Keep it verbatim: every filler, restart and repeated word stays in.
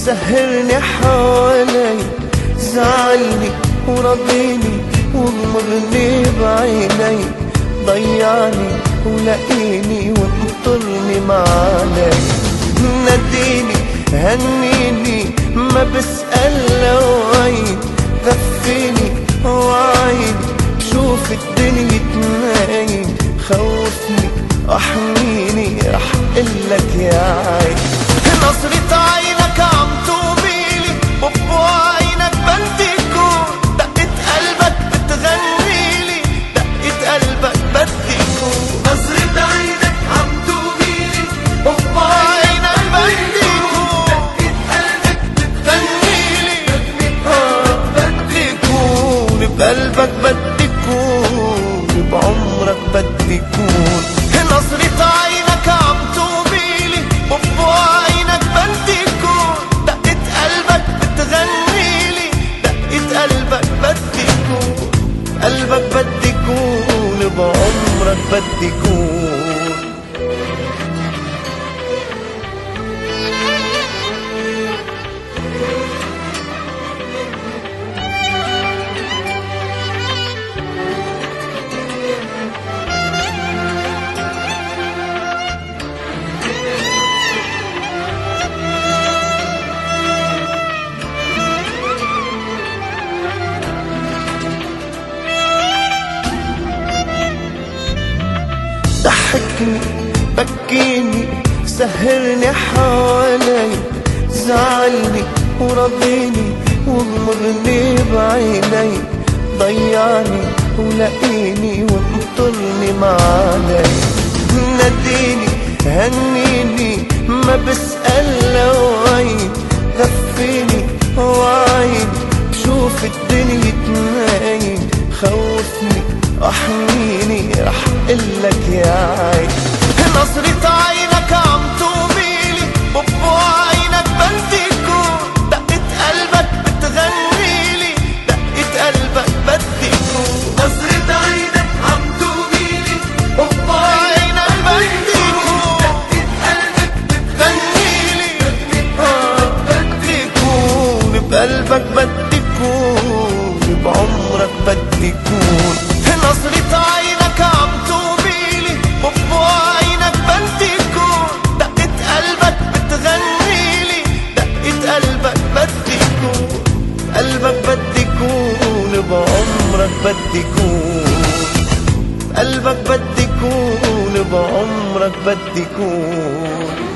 سهرني حوالي، زعلني ورضيني وغمرني بعيني، ضيعني ولقيني وانطرني معاي. ناديني هنيني ما بسأل لوين، غفيني وعيني شوف الدنيا تنايم، خوفني احميني رح قلك يا عين. نظرة عينك عم توبيلي وبوعينك بدي كون، دقة قلبك بتغنيلي دقة قلبك بدي كون. نظرة عينك عم توبيلي وبوعينك بدي كون، دقة قلبك بتغنيلي بدي كون. بقلبك بدي كون، بعمرك بدي كون. نظرة عينك عم توبيلي وبوعينك بدي كون، دقة قلبك بتغنيلي دقة قلبك بدي كون. قلبك بدي كون، بعمرك بدي كون. ضحكني بكيني سهرني حوالي، زعلني ورضيني وغمرني بعيني، ضيعني ولقيني وانطرني معاي. ناديني هنيني ما بسأل لوين، غفيني وعيني شوف الدنيا تنايم، خوفني احميني رح قلك يا عين. نظرة عينك عم توبيلي وبوعينك بدي كون، دقة قلبك بتغنيلي دقة قلبك بدي كون. نظرة عينك عم توبيلي وبوعينك بدي كون، دقة قلبك بتغنيلي بدي كون. بقلبك بدي كون، بعمرك بدي كون. نظرة عينك عم توبيلي وبوعينك بدي كون، دقة قلبك بتغنيلي دقة قلبك بدي كون. قلبك بدي كون، بعمرك بدي كون. قلبك بدي كون، بعمرك بدي كون.